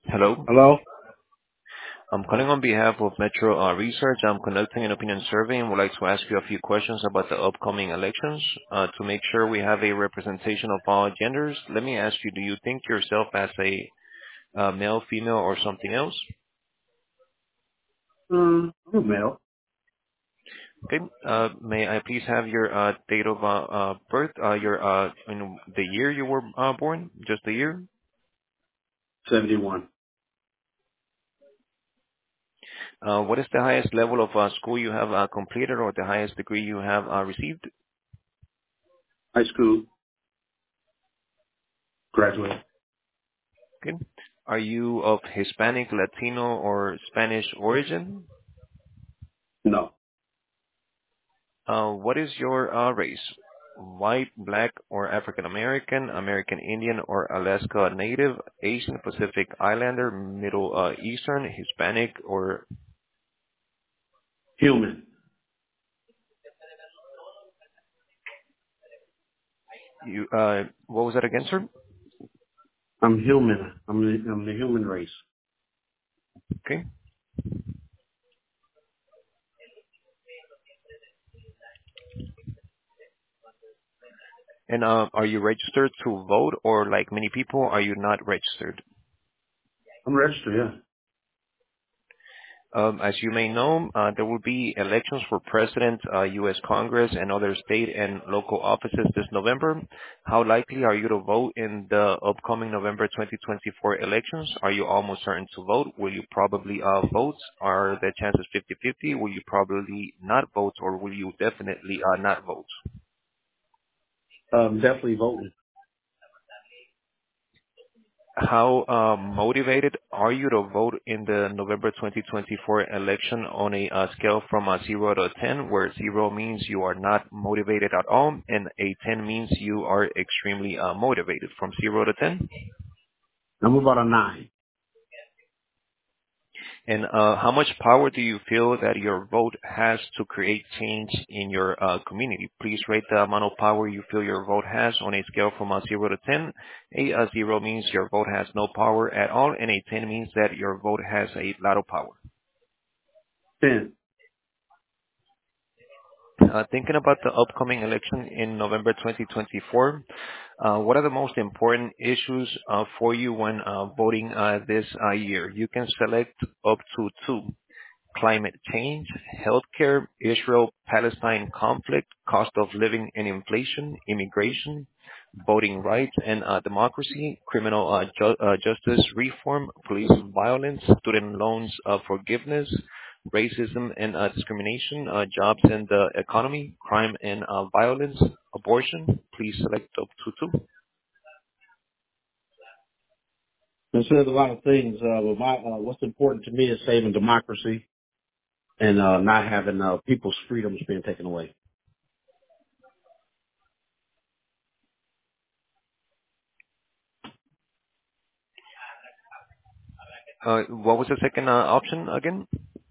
Hello. Hello? I'm calling on behalf of Metro Research. I'm conducting an opinion survey and would like to ask you a few questions about the upcoming elections. To make sure we have a representation of all genders, let me ask you, do you think yourself as a male, female, or something else? I'm male. Okay. May I please have your date of birth, the year you were born, just the year? 71. What is the highest level of school you have completed or the highest degree you have received? High school graduate. Okay. Are you of Hispanic, Latino, or Spanish origin? No. What is your race? White, black, or African American, American Indian, or Alaska Native, Asian Pacific Islander, Middle Eastern, Hispanic, or Human. you? What was that again, sir? I'm human. I'm the human race. Okay. And are you registered to vote, or like many people, are you not registered? I'm registered, yeah. As you may know, there will be elections for president, U.S. Congress, and other state and local offices this November. How likely are you to vote in the upcoming November 2024 elections? Are you almost certain to vote? Will you probably vote? Are the chances 50-50? Will you probably not vote, or will you definitely not vote? Definitely voting. How motivated are you to vote in the November 2024 election on a scale from 0 to 10, where 0 means you are not motivated at all, and a 10 means you are extremely motivated? From 0 to 10? I'm about a 9. And how much power do you feel that your vote has to create change in your community? Please rate the amount of power you feel your vote has on a scale from 0 to 10. A 0 means your vote has no power at all, and a 10 means that your vote has a lot of power. 10. Thinking about the upcoming election in November 2024, what are the most important issues for you when voting this year? You can select up to two: climate change, healthcare, Israel-Palestine conflict, cost of living and inflation, immigration, voting rights and democracy, criminal justice reform, police violence, student loans forgiveness, racism and discrimination, jobs and the economy, crime and violence, abortion. Please select up to two. It says a lot of things, but what's important to me is saving democracy and, not having, people's freedoms being taken away. What was the second option again?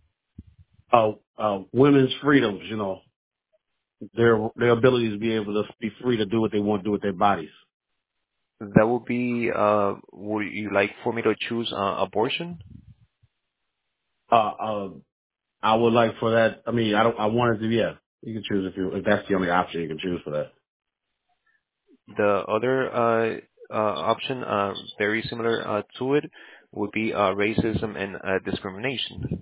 Women's freedoms, their ability to be able to be free to do what they want to do with their bodies. That would be, would you like for me to choose abortion? Uh, uh, I would like for that. I mean, I wanted to, yeah. You can choose if that's the only option you can choose for that. The other option, very similar to it, would be racism and discrimination.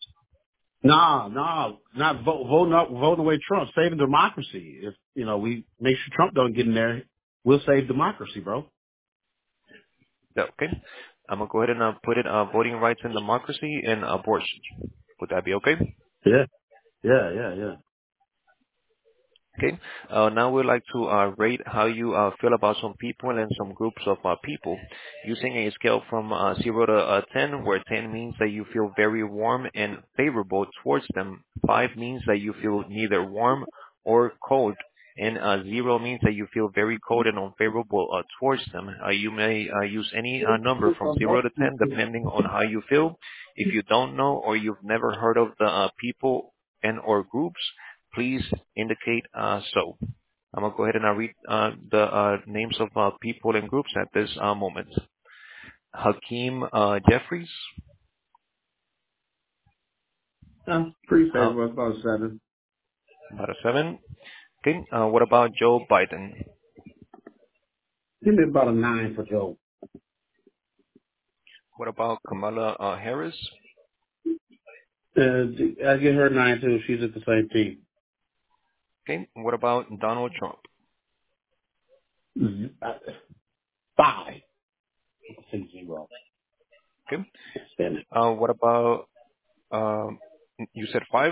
Not voting away Trump, saving democracy. If, we make sure Trump don't get in there, we'll save democracy, bro. Okay. I'm gonna go ahead and put it voting rights and democracy and abortion. Would that be okay? Yeah, yeah. Okay. Now we'd like to rate how you feel about some people and some groups of people using a scale from 0 to 10, where 10 means that you feel very warm and favorable towards them. 5 means that you feel neither warm or cold. And 0 means that you feel very cold and unfavorable towards them. You may use any number from 0 to 10 depending on how you feel. If you don't know or you've never heard of the people and or groups, please indicate so. I'm gonna go ahead and read the names of people and groups at this moment. Hakeem Jeffries, Pretty uh, favorable. About 7. about a 7. Okay. What about Joe Biden? Give me about a 9 for Joe. What about Kamala Harris? I give her 9 too. She's at the same team. Okay. What about Donald Trump? 5. I say 0. Okay. Can't stand it. What about um, you said 5?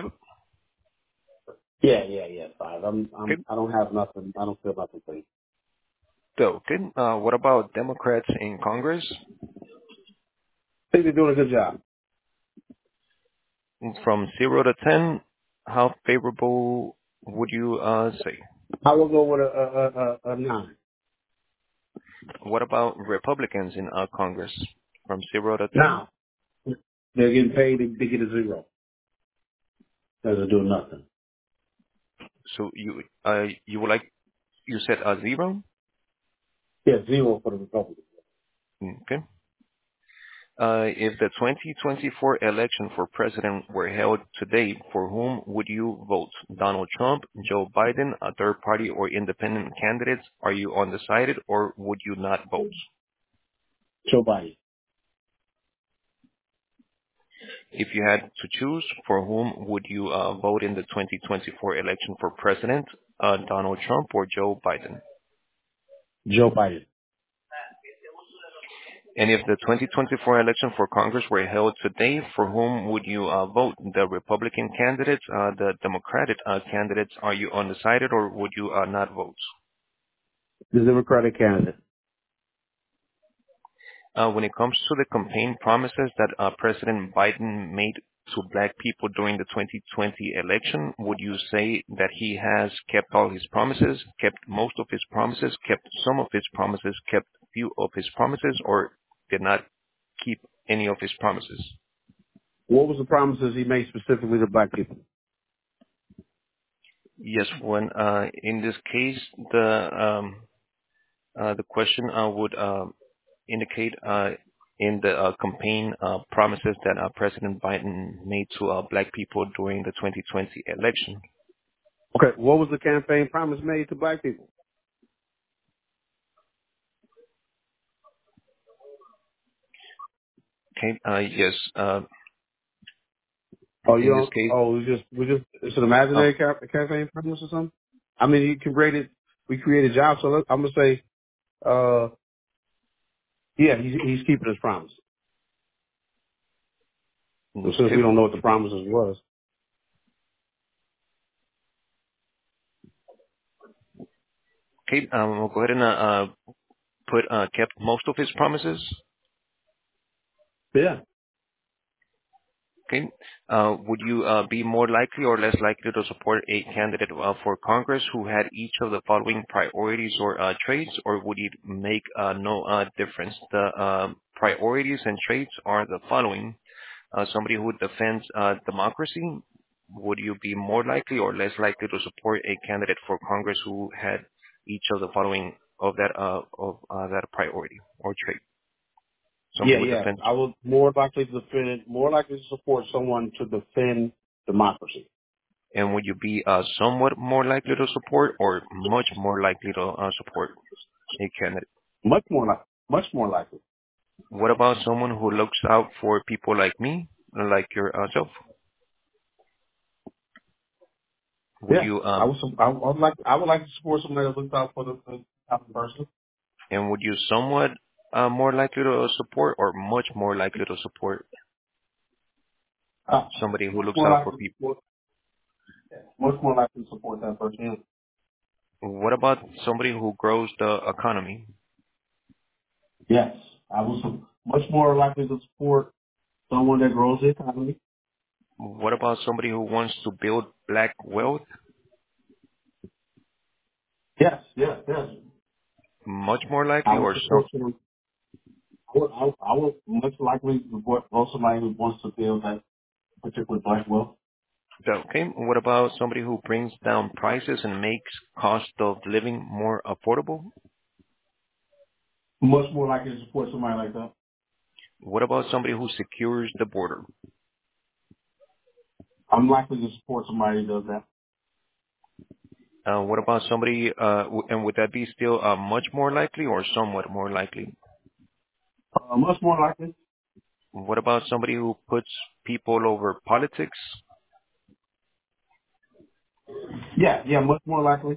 Yeah. 5. Okay. I don't have nothing. I don't feel nothing for you. So, okay. What about Democrats in Congress? I think they're doing a good job. From 0 to 10, how favorable would you say? I will go with a 9. What about Republicans in Congress? From 0 to 10? Now, they're getting paid. They get a 0. They're doing nothing. So you would like, you said 0? Yeah, 0 for the Republicans. Okay. If the 2024 election for president were held today, for whom would you vote? Donald Trump, Joe Biden, a third party or independent candidates? Are you undecided or would you not vote? Joe Biden. If you had to choose, for whom would you vote in the 2024 election for president? Donald Trump or Joe Biden? Joe Biden. And if the 2024 election for Congress were held today, for whom would you vote? The Republican candidates, the Democratic candidates? Are you undecided or would you not vote? The Democratic candidate. When it comes to the campaign promises that President Biden made to black people during the 2020 election, would you say that he has kept all his promises, kept most of his promises, kept some of his promises, kept few of his promises, or did not keep any of his promises? What was the promises he made specifically to black people? Yes, when in this case, the question would indicate in the campaign promises that President Biden made to black people during the 2020 election. Okay, what was the campaign promise made to black people? Okay, yes, Oh, you in this don't. case, Oh, it's an uh, imaginary campaign promise or something. I mean, we created jobs. So I'm gonna say, yeah, he's keeping his promise. But since okay, we don't know what the promises was, okay, we'll go ahead and put kept most of his promises. yeah, Okay. Would you be more likely or less likely to support a candidate for Congress who had each of the following priorities or traits, or would it make no difference? The priorities and traits are the following. Somebody who defends democracy, would you be more likely or less likely to support a candidate for Congress who had each of the following of that priority or trait? Somebody who yeah. defends. I would more likely to support someone to defend democracy. And would you be somewhat more likely to support or much more likely to support a candidate? Much more likely. What about someone who looks out for people like me, like yourself? Would Yeah, you I would like to support somebody that looks out for the type of person. and would you somewhat more likely to support or much more likely to support somebody who Much looks more out for likely to people? support. Much more likely to support that person. Yeah. What about somebody who grows the economy? Yes, I was much more likely to support someone that grows the economy. What about somebody who wants to build black wealth? Yes. Much more likely I would or some? support someone. I would much likely support somebody who wants to build that particular black wealth. Okay. What about somebody who brings down prices and makes cost of living more affordable? Much more likely to support somebody like that. What about somebody who secures the border? I'm likely to support somebody who does that. What about somebody, and would that be still much more likely or somewhat more likely? Much more likely. What about somebody who puts people over politics? Yeah, much more likely.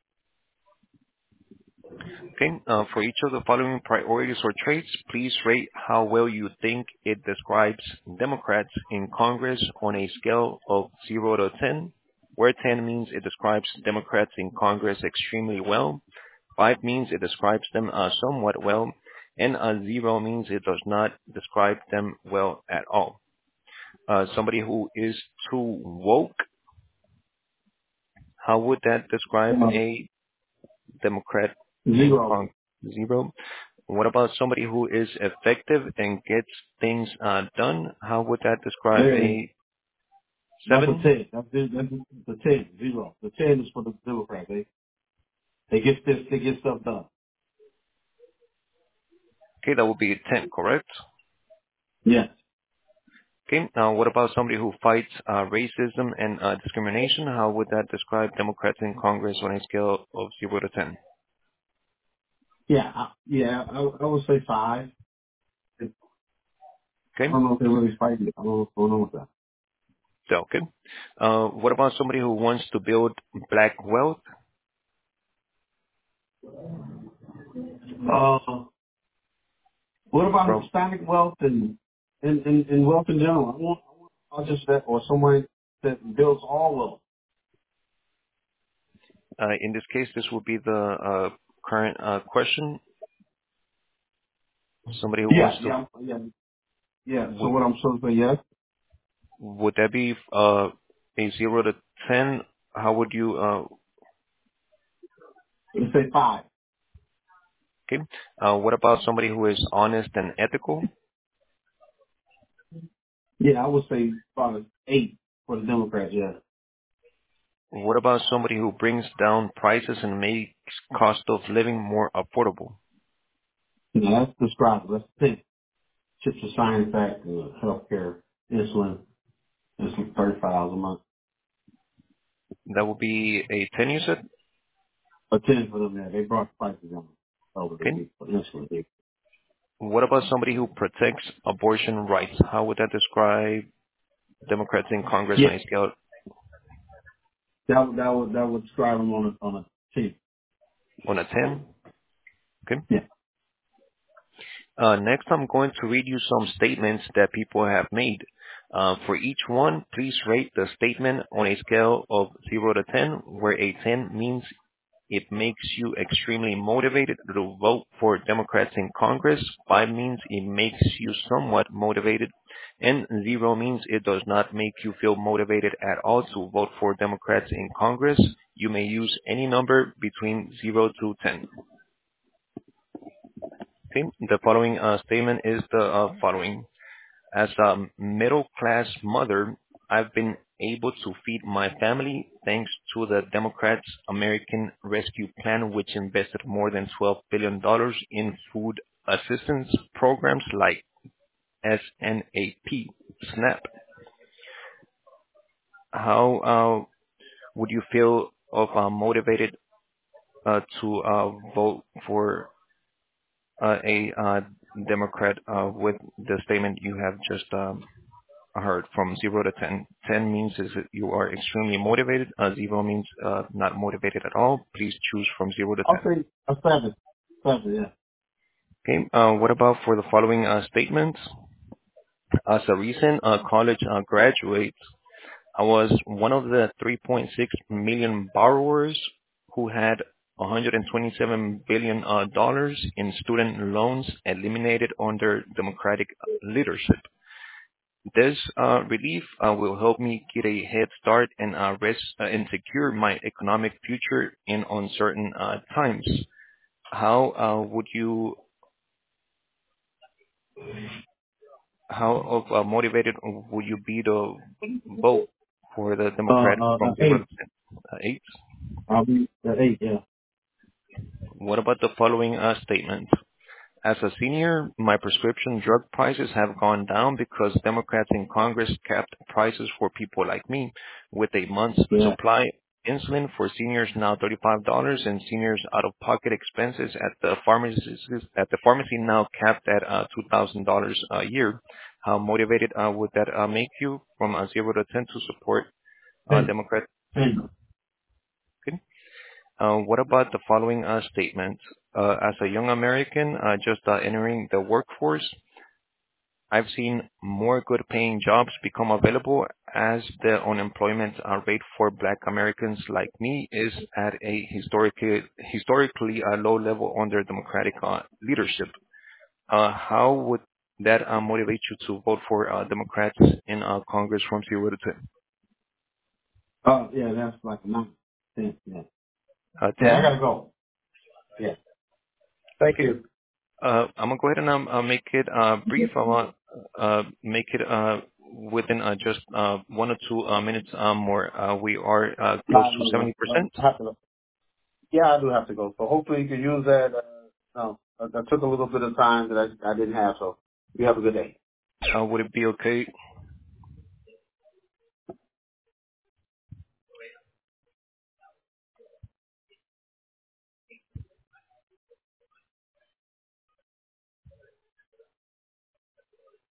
Okay. For each of the following priorities or traits, please rate how well you think it describes Democrats in Congress on a scale of 0 to 10, where 10 means it describes Democrats in Congress extremely well, 5 means it describes them somewhat well, and 0 means it does not describe them well at all. Somebody who is too woke, how would that describe Uh, a Democrat in 0. Congress? 0. What about somebody who is effective and gets things done? How would that describe There it is. a That's a 7? 10. That's the 10. 0. The 10 is for the Democrats. They get stuff done. Okay, that would be a 10, correct? Yes. Okay, now what about somebody who fights racism and discrimination? How would that describe Democrats in Congress on a scale of 0 to 10? I would say 5. I Okay, don't know if they're really fighting it. I don't know what's going on with that. so okay. What about somebody who wants to build black wealth? What about From Hispanic wealth and wealth in general? I want just that, or someone that builds all wealth. in this case, this would be the current question. Somebody who wants to Yeah. So would what I'm supposed to say, yes? would that be a 0 to 10? How would you Let's say 5. okay? What about somebody who is honest and ethical? Yeah, I would say probably 8 for the Democrats, yeah. What about somebody who brings down prices and makes cost of living more affordable? That's described. That's 10. Chips of Science Act, healthcare, insulin, $35 a month. That would be a 10, you said? A 10 for them, yeah. They brought the prices down over the Okay. week for insulin. What about somebody who protects abortion rights? How would that describe Democrats in Congress Yeah, on a scale that would describe them on a 10. on a 10? Okay. Yeah. Next, I'm going to read you some statements that people have made. For each one, please rate the statement on a scale of 0 to 10, where a 10 means it makes you extremely motivated to vote for Democrats in Congress. 5 means it makes you somewhat motivated. And 0 means it does not make you feel motivated at all to vote for Democrats in Congress. You may use any number between 0 to 10. Okay, the following statement is the following. As a middle-class mother, I've been able to feed my family thanks to the Democrats' American Rescue Plan, which invested more than $12 billion in food assistance programs like SNAP, SNAP. How would you feel of motivated to vote for a Democrat with the statement you have just heard from 0 to 10. 10 means is that you are extremely motivated. 0 means not motivated at all. Please choose from 0 to I'll 10. say a 7. 7, yeah. Okay. What about for the following statements? As a recent college graduate, I was one of the 3.6 million borrowers who had $127 billion dollars in student loans eliminated under Democratic leadership. This relief will help me get a head start and secure my economic future in uncertain times. How would you how motivated would you be to vote for the Democrat from 0 to 8. 10? 8. I'll be at 8, yeah. What about the following statement? As a senior, my prescription drug prices have gone down because Democrats in Congress capped prices for people like me with a month's Yeah. supply. Insulin for seniors now $35, and seniors out-of-pocket expenses at the pharmacy now capped at $2,000 a year. How motivated would that make you from 0 to 10 to support Hey. Democrat? Hey. What about the following statement? As a young American just entering the workforce, I've seen more good-paying jobs become available as the unemployment rate for Black Americans like me is at a historically low level under Democratic leadership. How would that motivate you to vote for Democrats in Congress from 0 to Oh, yeah, that's like a month. Yeah. Yeah, 10? I gotta go. Yeah. Thank you. I'm gonna go ahead and make it brief. I want make it within just 1 or 2 minutes more. We are close to No. 70%. I have to go. Yeah, I do have to go. So hopefully you can use that. No, I took a little bit of time that I didn't have. So you have a good day. Would it be okay?